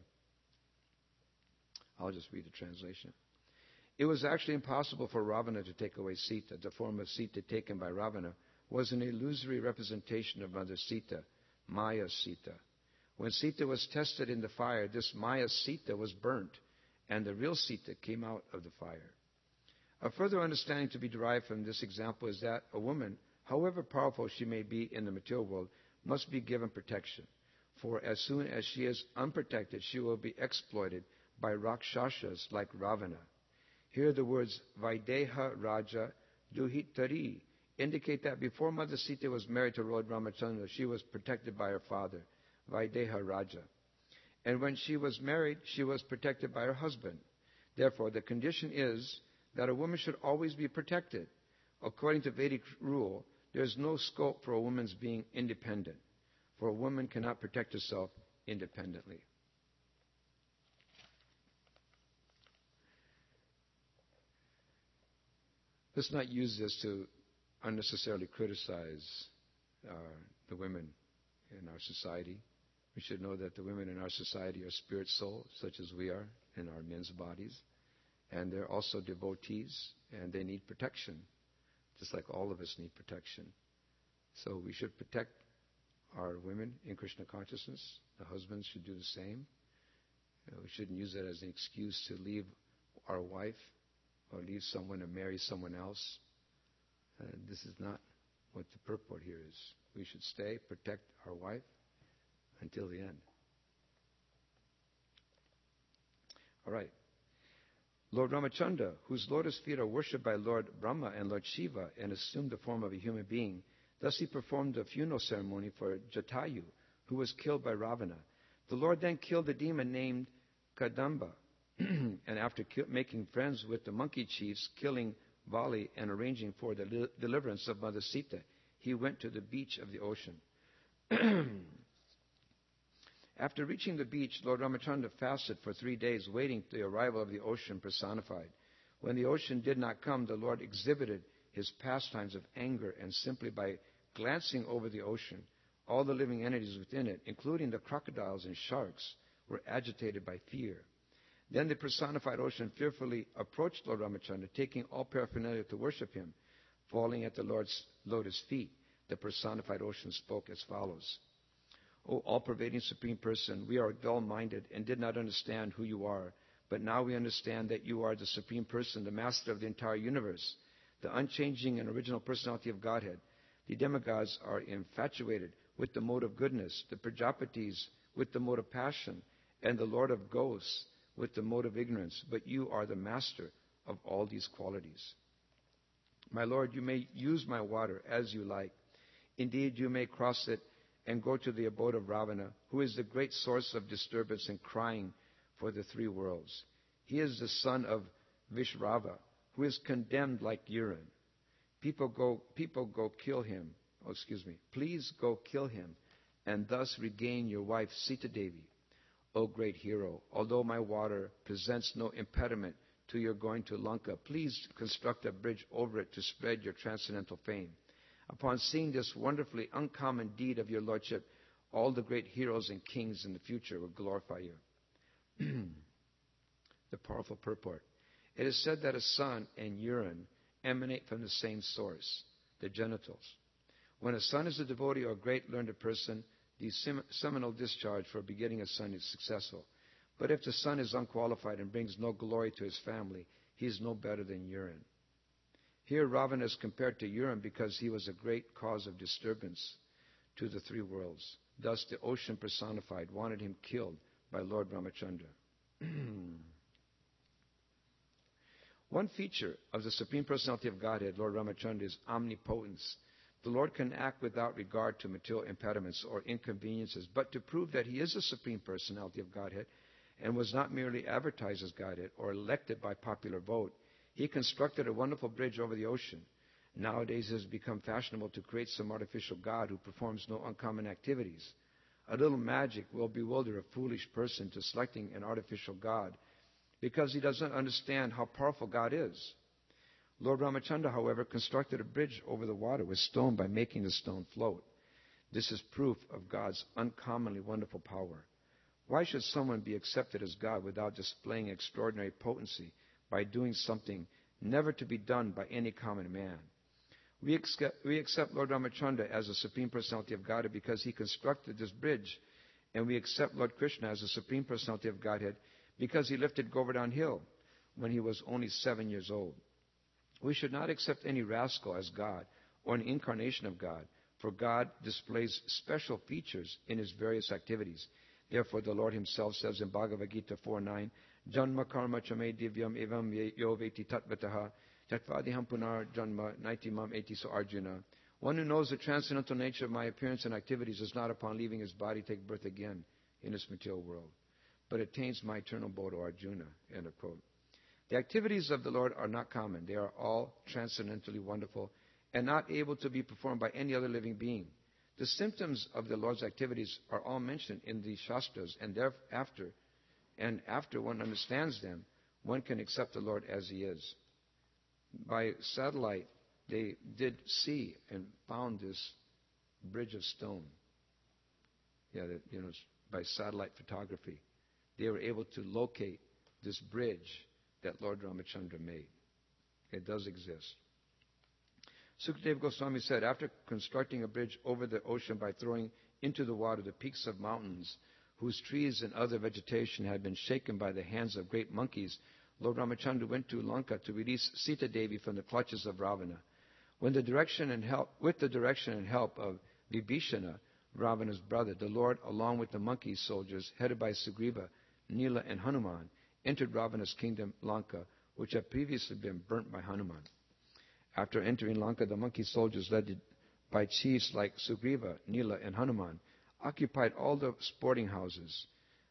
I'll just read the translation. It was actually impossible for Ravana to take away Sita. The form of Sita taken by Ravana was an illusory representation of Mother Sita, Maya Sita. When Sita was tested in the fire, this Maya Sita was burnt, and the real Sita came out of the fire. A further understanding to be derived from this example is that a woman, however powerful she may be in the material world, must be given protection. For as soon as she is unprotected, she will be exploited by Rakshasas like Ravana. Here the words Vaideha Raja Duhitari indicate that before Mother Sita was married to Lord Ramachandra, she was protected by her father, Vaideha Raja. And when she was married, she was protected by her husband. Therefore, the condition is that a woman should always be protected. According to Vedic rule, there is no scope for a woman's being independent, for a woman cannot protect herself independently. Let's not use this to unnecessarily criticize the women in our society. We should know that the women in our society are spirit souls, such as we are in our men's bodies. And they're also devotees, and they need protection, just like all of us need protection. So we should protect our women in Krishna consciousness. The husbands should do the same. We shouldn't use that as an excuse to leave our wife or leave someone and marry someone else. This is not what the purport here is. We should stay, protect our wife until the end. All right. Lord Ramachandra, whose lotus feet are worshipped by Lord Brahma and Lord Shiva and assumed the form of a human being, thus he performed the funeral ceremony for Jatayu, who was killed by Ravana. The Lord then killed a demon named Kadamba, and after making friends with the monkey chiefs, killing Vali, and arranging for the deliverance of Mother Sita, he went to the beach of the ocean. After reaching the beach, Lord Ramachandra fasted for 3 days, waiting the arrival of the ocean personified. When the ocean did not come, the Lord exhibited his pastimes of anger, and simply by glancing over the ocean, all the living entities within it, including the crocodiles and sharks, were agitated by fear. Then the personified ocean fearfully approached Lord Ramachandra, taking all paraphernalia to worship him. Falling at the Lord's lotus feet, the personified ocean spoke as follows. O all-pervading Supreme Person, we are dull-minded and did not understand who you are. But now we understand that you are the Supreme Person, the Master of the entire universe, the unchanging and original personality of Godhead. The demigods are infatuated with the mode of goodness, the Prajapatis with the mode of passion, and the Lord of Ghosts with the mode of ignorance. But you are the Master of all these qualities. My Lord, you may use my water as you like. Indeed, you may cross it and go to the abode of Ravana, who is the great source of disturbance and crying for the 3 worlds. He is the son of Vishrava, who is condemned like urine. People go kill him. please go kill him and thus regain your wife Sita Devi, O great hero. Although my water presents no impediment to your going to Lanka, please construct a bridge over it to spread your transcendental fame. Upon seeing this wonderfully uncommon deed of your lordship, all the great heroes and kings in the future will glorify you. The powerful purport. It is said that a sun and urine emanate from the same source, the genitals. When a son is a devotee or a great learned person, the seminal discharge for begetting a son is successful. But if the son is unqualified and brings no glory to his family, he is no better than urine. Here Ravana is compared to urine because he was a great cause of disturbance to the three worlds. Thus the ocean personified wanted him killed by Lord Ramachandra. One feature of the Supreme Personality of Godhead, Lord Ramachandra, is omnipotence. The Lord can act without regard to material impediments or inconveniences, but to prove that He is the Supreme Personality of Godhead and was not merely advertised as Godhead or elected by popular vote, He constructed a wonderful bridge over the ocean. Nowadays it has become fashionable to create some artificial God who performs no uncommon activities. A little magic will bewilder a foolish person to selecting an artificial God because he doesn't understand how powerful God is. Lord Ramachandra, however, constructed a bridge over the water with stone by making the stone float. This is proof of God's uncommonly wonderful power. Why should someone be accepted as God without displaying extraordinary potency by doing something never to be done by any common man? We accept Lord Ramachandra as the Supreme Personality of Godhead because he constructed this bridge, and we accept Lord Krishna as the Supreme Personality of Godhead because he lifted Govardhan Hill when he was only 7 years old. We should not accept any rascal as God or an incarnation of God, for God displays special features in his various activities. Therefore, the Lord himself says in Bhagavad Gita 4:9, Janma karma chame divyam evam yo veti tatvataha tatvadiham punar janma naitimam eti. So Arjuna, one who knows the transcendental nature of my appearance and activities does not upon leaving his body take birth again in this material world, but attains my eternal abode, O Arjuna. End of quote. The activities of the Lord are not common. They are all transcendentally wonderful and not able to be performed by any other living being. The symptoms of the Lord's activities are all mentioned in the Shastras, and after one understands them, one can accept the Lord as he is. By satellite, they did see and found this bridge of stone. By satellite photography, they were able to locate this bridge that Lord Ramachandra made. It does exist. Sukadeva Goswami said, after constructing a bridge over the ocean by throwing into the water the peaks of mountains whose trees and other vegetation had been shaken by the hands of great monkeys, Lord Ramachandra went to Lanka to release Sita Devi from the clutches of Ravana. With the direction and help of Vibhishana, Ravana's brother, the Lord, along with the monkey soldiers headed by Sugriva, Nila, and Hanuman, entered Ravana's kingdom, Lanka, which had previously been burnt by Hanuman. After entering Lanka, the monkey soldiers, led by chiefs like Sugriva, Nila, and Hanuman, occupied all the sporting houses,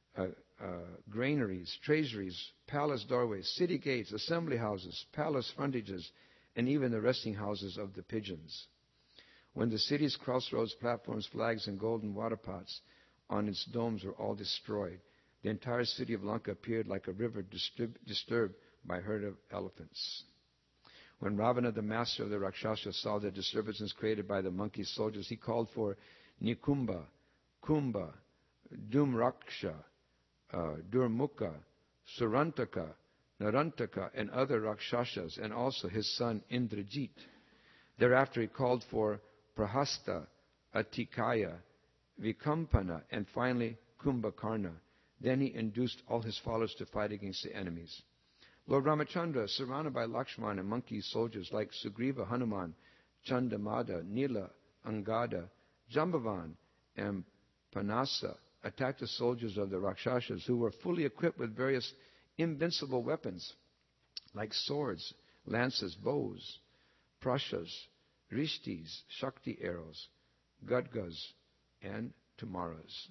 granaries, treasuries, palace doorways, city gates, assembly houses, palace frontages, and even the resting houses of the pigeons. When the city's crossroads, platforms, flags, and golden water pots on its domes were all destroyed, the entire city of Lanka appeared like a river disturbed by a herd of elephants. When Ravana, the master of the Rakshasas, saw the disturbances created by the monkey soldiers, he called for Nikumba, Kumbha, Dhumraksha, Durmukha, Surantaka, Narantaka, and other Rakshasas, and also his son Indrajit. Thereafter he called for Prahasta, Atikaya, Vikampana, and finally Kumbhakarna. Then he induced all his followers to fight against the enemies. Lord Ramachandra, surrounded by Lakshmana and monkey soldiers like Sugriva, Hanuman, Chandamada, Nila, Angada, Jambavan, and Panasa, attacked the soldiers of the Rakshasas, who were fully equipped with various invincible weapons like swords, lances, bows, prashas, rishtis, shakti arrows, gadgas, and tumaras.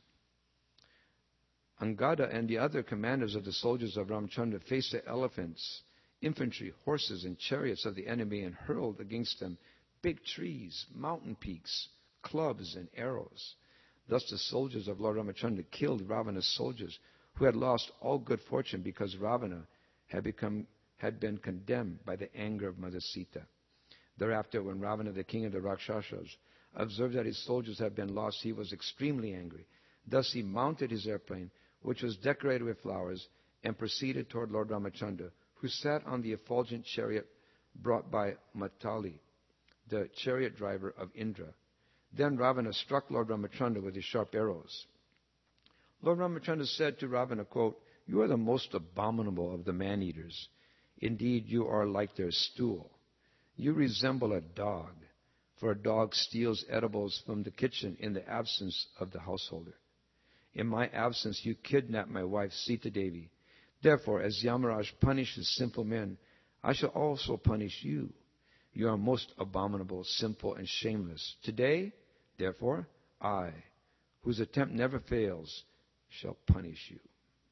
Angada and the other commanders of the soldiers of Ramchandra faced the elephants, infantry, horses, and chariots of the enemy and hurled against them big trees, mountain peaks, clubs, and arrows. Thus the soldiers of Lord Ramachandra killed Ravana's soldiers, who had lost all good fortune because Ravana had been condemned by the anger of Mother Sita. Thereafter, when Ravana, the king of the Rakshasas, observed that his soldiers had been lost, he was extremely angry. Thus he mounted his airplane, which was decorated with flowers, and proceeded toward Lord Ramachandra, who sat on the effulgent chariot brought by Matali, the chariot driver of Indra. Then Ravana struck Lord Ramachandra with his sharp arrows. Lord Ramachandra said to Ravana, quote, "You are the most abominable of the man-eaters. Indeed, you are like their stool. You resemble a dog, for a dog steals edibles from the kitchen in the absence of the householder. In my absence, you kidnapped my wife Sita Devi. Therefore, as Yamaraj punishes simple men, I shall also punish you. You are most abominable, simple, and shameless. Today, therefore, I, whose attempt never fails, shall punish you."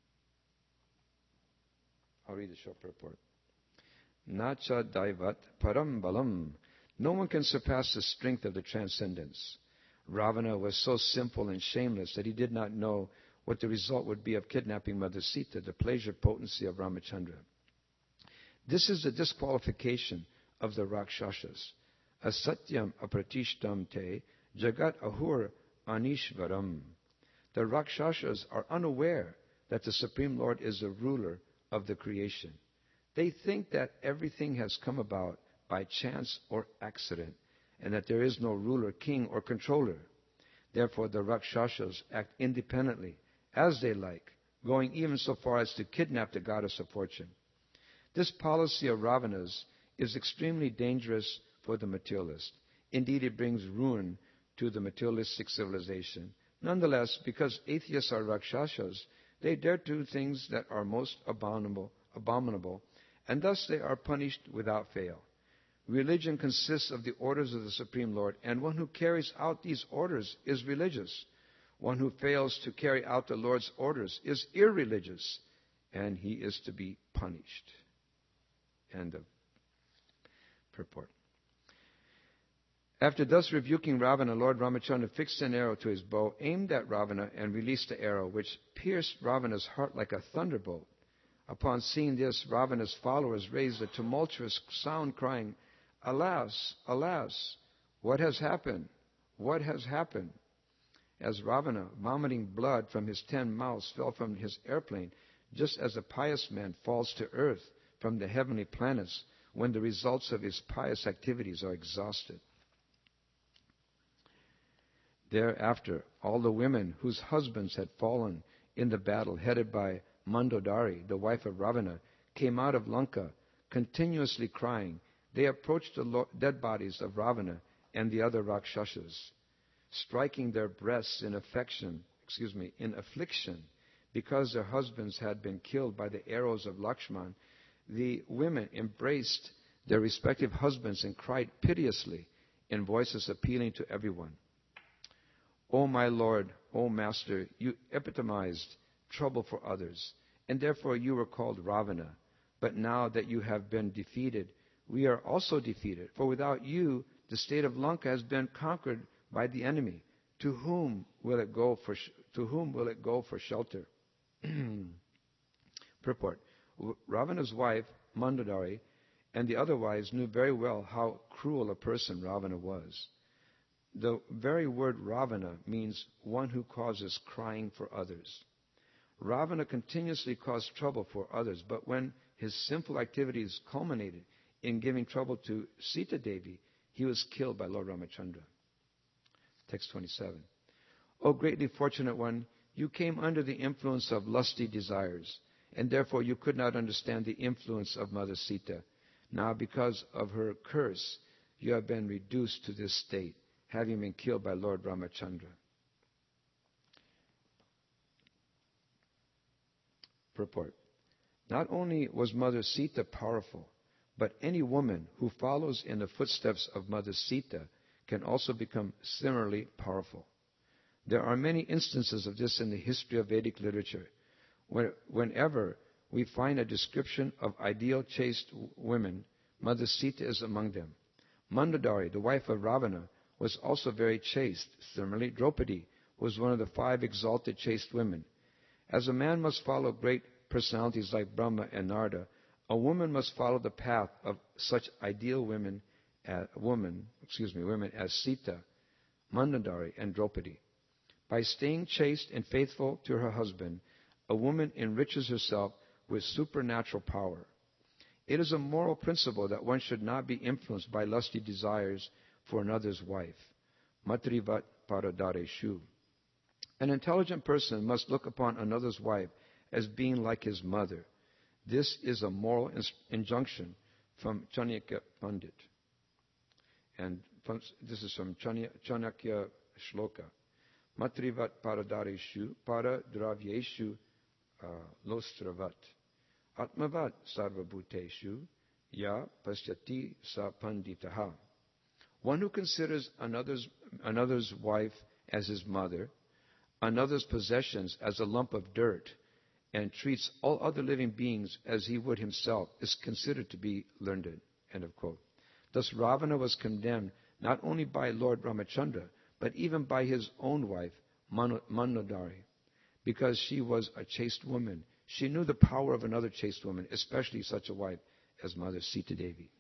I'll read the short purport. Nacha Daivat Param Balam. No one can surpass the strength of the transcendence. Ravana was so simple and shameless that he did not know what the result would be of kidnapping Mother Sita, the pleasure potency of Ramachandra. This is the disqualification of the Rakshasas. Asatyam apratishtam te jagat ahur anishvaram. The Rakshasas are unaware that the Supreme Lord is the ruler of the creation. They think that everything has come about by chance or accident, and that there is no ruler, king, or controller. Therefore, the Rakshasas act independently, as they like, going even so far as to kidnap the goddess of fortune. This policy of Ravana's is extremely dangerous for the materialist. Indeed, it brings ruin to the materialistic civilization. Nonetheless, because atheists are Rakshasas, they dare do things that are most abominable, and thus they are punished without fail. Religion consists of the orders of the Supreme Lord, and one who carries out these orders is religious. One who fails to carry out the Lord's orders is irreligious, and he is to be punished. End of purport. After thus rebuking Ravana, Lord Ramachandra fixed an arrow to his bow, aimed at Ravana, and released the arrow, which pierced Ravana's heart like a thunderbolt. Upon seeing this, Ravana's followers raised a tumultuous sound, crying, "Alas, alas, what has happened? What has happened?" As Ravana, vomiting blood from his 10 mouths, fell from his airplane, just as a pious man falls to earth from the heavenly planets when the results of his pious activities are exhausted. Thereafter, all the women whose husbands had fallen in the battle headed by Mandodari, the wife of Ravana, came out of Lanka, continuously crying. They approached the dead bodies of Ravana and the other Rakshasas, striking their breasts in affliction, because their husbands had been killed by the arrows of Lakshman. The women embraced their respective husbands and cried piteously in voices appealing to everyone. "O my Lord, O Master, you epitomized trouble for others, and therefore you were called Ravana. But now that you have been defeated, we are also defeated. For without you, the state of Lanka has been conquered by the enemy. To whom will it go for shelter?" Purport. Ravana's wife, Mandodari, and the other wives knew very well how cruel a person Ravana was. The very word Ravana means one who causes crying for others. Ravana continuously caused trouble for others, but when his sinful activities culminated in giving trouble to Sita Devi, he was killed by Lord Ramachandra. Text 27. "O greatly fortunate one, you came under the influence of lusty desires, and therefore you could not understand the influence of Mother Sita. Now, because of her curse, you have been reduced to this state, having been killed by Lord Ramachandra." Purport. Not only was Mother Sita powerful, but any woman who follows in the footsteps of Mother Sita can also become similarly powerful. There are many instances of this in the history of Vedic literature. Whenever we find a description of ideal chaste women, Mother Sita is among them. Mandodari, the wife of Ravana, was also very chaste. Similarly, Draupadi was one of the 5 exalted chaste women. As a man must follow great personalities like Brahma and Narada, a woman must follow the path of such ideal women as Sita, Mandodari, and Draupadi. By staying chaste and faithful to her husband, a woman enriches herself with supernatural power. It is a moral principle that one should not be influenced by lusty desires for another's wife. Matrivat paradareshu. An intelligent person must look upon another's wife as being like his mother. This is a moral injunction from Chanakya Pandit. And this is from Chanakya Shloka. Matrivat paradareshu paradravyeshu lostravat. Atmavat sarvabhuteshu ya pasyati sa panditaha. One who considers another's wife as his mother, another's possessions as a lump of dirt, and treats all other living beings as he would himself is considered to be learned. End of quote. Thus Ravana was condemned not only by Lord Ramachandra, but even by his own wife, Mandodari, because she was a chaste woman. She knew the power of another chaste woman, especially such a wife as Mother Sita Devi.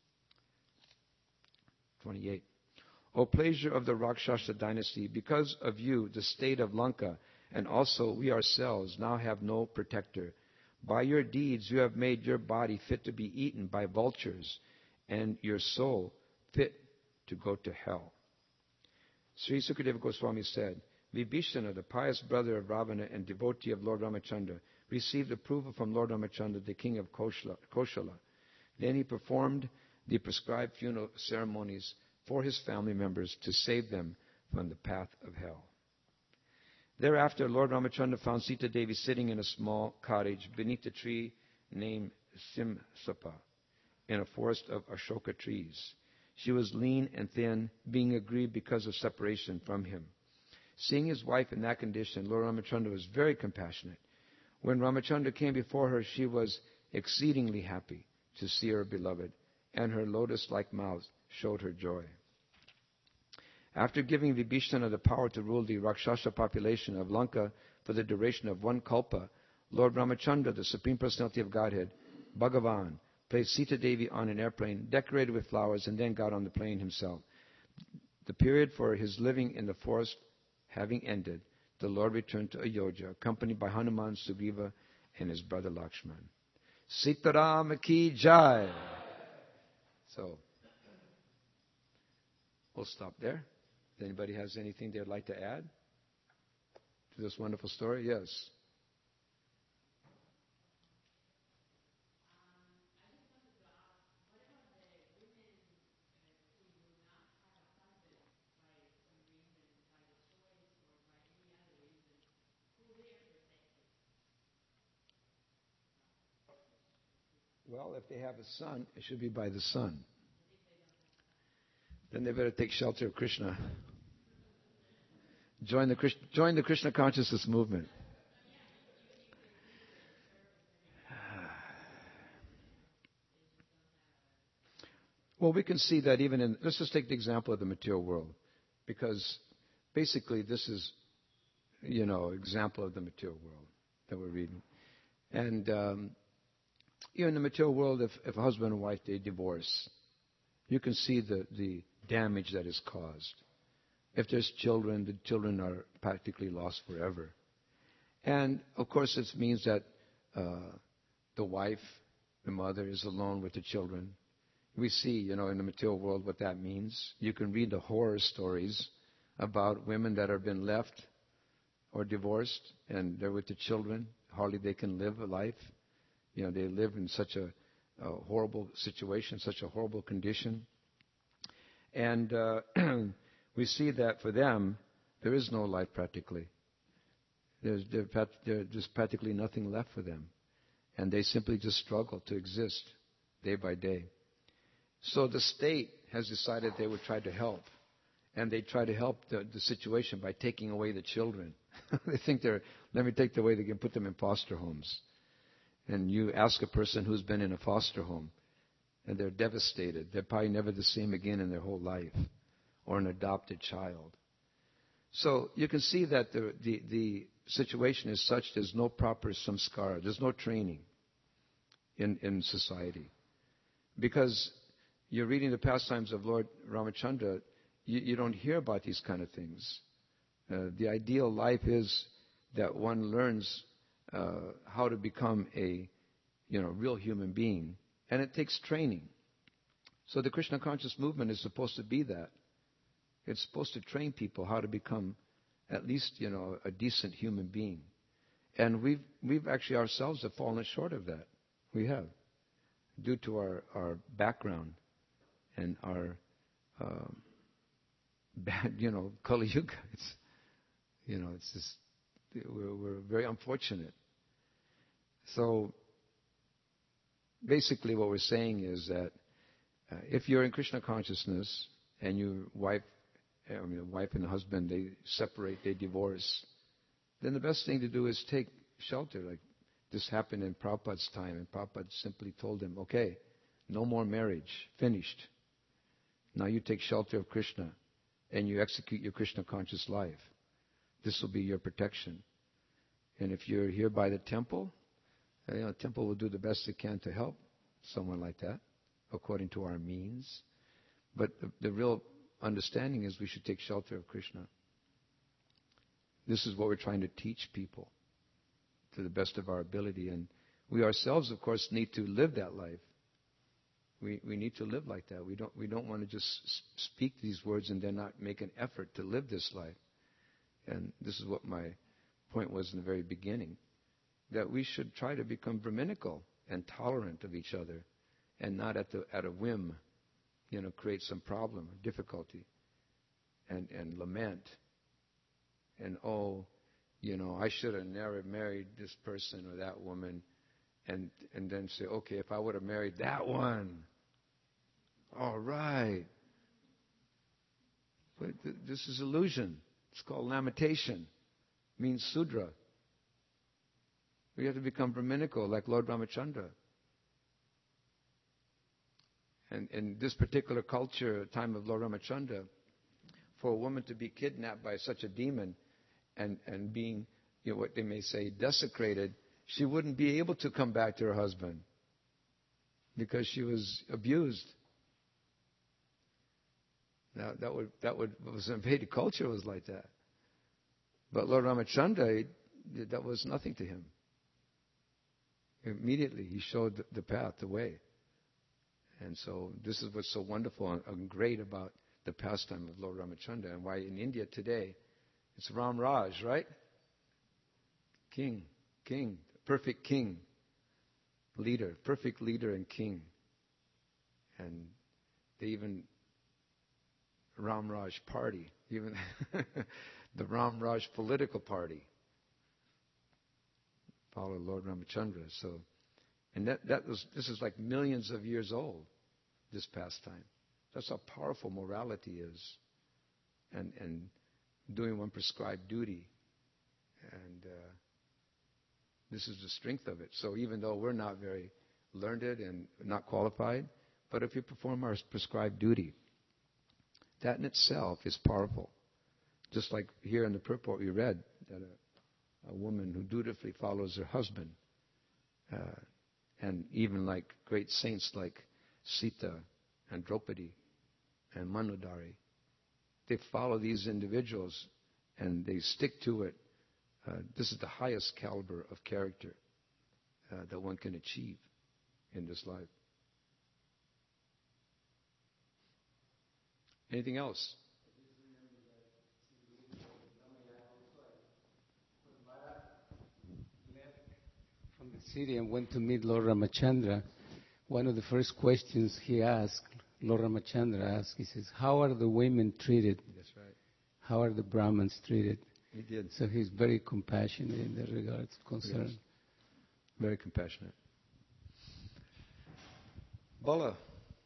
28. O pleasure of the Rakshasa dynasty, because of you, the state of Lanka, and also we ourselves now have no protector. By your deeds, you have made your body fit to be eaten by vultures, and your soul fit to go to hell. Sri Sukadeva Goswami said, Vibhishana, the pious brother of Ravana and devotee of Lord Ramachandra, received approval from Lord Ramachandra, the king of Koshala. Then he performed the prescribed funeral ceremonies for his family members to save them from the path of hell. Thereafter, Lord Ramachandra found Sita Devi sitting in a small cottage beneath a tree named Simsapa in a forest of Ashoka trees. She was lean and thin, being aggrieved because of separation from him. Seeing his wife in that condition, Lord Ramachandra was very compassionate. When Ramachandra came before her, she was exceedingly happy to see her beloved, and her lotus-like mouth showed her joy. After giving Vibhishana the power to rule the Rakshasa population of Lanka for the duration of 1 kalpa, Lord Ramachandra, the Supreme Personality of Godhead, Bhagavan, placed Sita Devi on an airplane decorated with flowers and then got on the plane himself. The period for his living in the forest having ended, the Lord returned to Ayodhya, accompanied by Hanuman, Sugriva, and his brother Lakshman. Sitaram ki jai. So, we'll stop there. If anybody has anything they'd like to add to this wonderful story? Yes. Well, if they have a son, it should be by the son. Then they better take shelter of Krishna. Join the Krishna consciousness movement. Well, we can see that even in, let's just take the example of the material world, because basically this is, example of the material world that we're reading. And in the material world, if a husband and wife, they divorce, you can see the damage that is caused. If there's children, the children are practically lost forever. And, of course, it means that the wife, the mother, is alone with the children. We see, in the material world what that means. You can read the horror stories about women that have been left or divorced, and they're with the children. Hardly they can live a life. They live in such a horrible situation, such a horrible condition. And we see that for them, there is no life practically. There's practically nothing left for them. And they simply just struggle to exist day by day. So the state has decided they would try to help. And they try to help the situation by taking away the children. They think let me take them away, they can put them in foster homes. And you ask a person who's been in a foster home, and they're devastated. They're probably never the same again in their whole life, or an adopted child. So you can see that the situation is such there's no proper samskara, there's no training in society. Because you're reading the pastimes of Lord Ramachandra, you don't hear about these kind of things. The ideal life is that one learns how to become a real human being, and it takes training. So the Krishna conscious movement is supposed to be that. It's supposed to train people how to become at least a decent human being, and we've actually ourselves have fallen short of that. We have, due to our background and our bad Kali Yuga. It's just we're very unfortunate. So basically, what we're saying is that if you're in Krishna consciousness and your wife and husband, they separate, they divorce, then the best thing to do is take shelter. Like this happened in Prabhupada's time, and Prabhupada simply told them, okay, no more marriage, finished. Now you take shelter of Krishna and you execute your Krishna conscious life. This will be your protection. And if you're here by the temple, the temple will do the best it can to help someone like that, according to our means. But the real understanding is we should take shelter of Krishna. This is what we're trying to teach people to the best of our ability. And we ourselves, of course, need to live that life. We need to live like that. We don't want to just speak these words and then not make an effort to live this life. And this is what my point was in the very beginning, that we should try to become Brahminical and tolerant of each other, and not at a whim, create some problem or difficulty, and lament, and I should have never married this person or that woman, and then say, okay, if I would have married that one, all right. But this is illusion. It's called lamentation. It means Sudra. We have to become Brahminical like Lord Ramachandra. And in this particular culture, time of Lord Ramachandra, for a woman to be kidnapped by such a demon and being, what they may say, desecrated, she wouldn't be able to come back to her husband because she was abused. Now that was in Vedic culture was like that. But Lord Ramachandra, that was nothing to him. Immediately he showed the path, the way. And so this is what's so wonderful and great about the pastime of Lord Ramachandra, and why in India today it's Ram Raj, right? King, perfect king, leader, perfect leader and king. And they even Ram Raj party, even the Ram Raj political party, follow Lord Ramachandra. So, and this is like millions of years old, this pastime. That's how powerful morality is, and doing one prescribed duty, and this is the strength of it. So even though we're not very learned and not qualified, but if you perform our prescribed duty, that in itself is powerful. Just like here in the purport we read that a woman who dutifully follows her husband, and even like great saints like Sita and Draupadi and Manodari, they follow these individuals and they stick to it. This is the highest caliber of character that one can achieve in this life. Anything else? From the city and went to meet Lord Ramachandra. One of the first questions he asked, Lord Ramachandra asked, he says, how are the women treated? That's right. How are the Brahmins treated? He did. So he's very compassionate in that regard, concern. Yes. Very compassionate. Bala.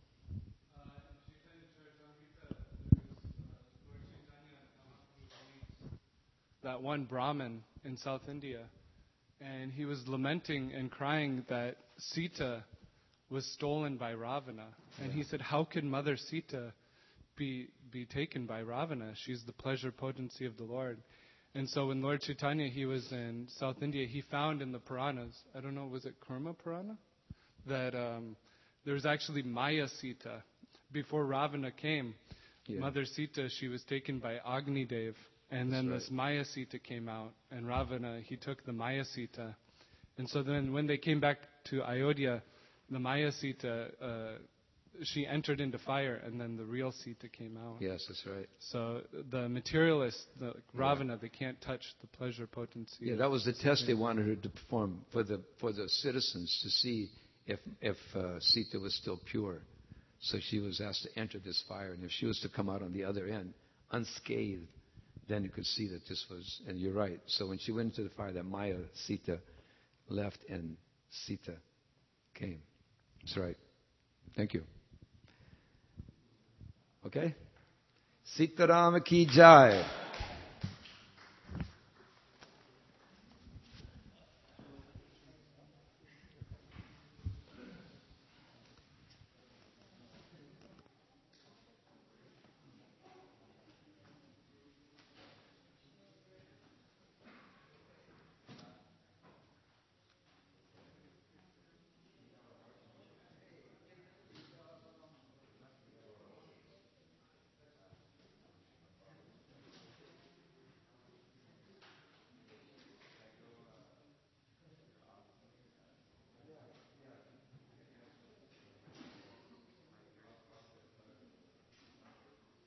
That one Brahmin in South India, and he was lamenting and crying that Sita was stolen by Ravana. And he said, how could Mother Sita be taken by Ravana? She's the pleasure potency of the Lord. And so when Lord Chaitanya, he was in South India, he found in the Puranas, I don't know, was it Kurma Purana? That there was actually Maya Sita. Before Ravana came, Mother Sita, she was taken by Agni Dev. And then this Maya Sita came out, and Ravana, he took the Maya Sita. And so then when they came back to Ayodhya, the Maya Sita, she entered into fire, and then the real Sita came out. Yes, that's right. So the materialists, the Ravana, they can't touch the pleasure potency. Yeah, that was the test they wanted her to perform for the citizens to see if Sita was still pure. So she was asked to enter this fire, and if she was to come out on the other end unscathed, then you could see that this was. And you're right. So when she went into the fire, that Maya Sita left, and Sita came. That's right. Thank you. Okay? Sitaram ki jai.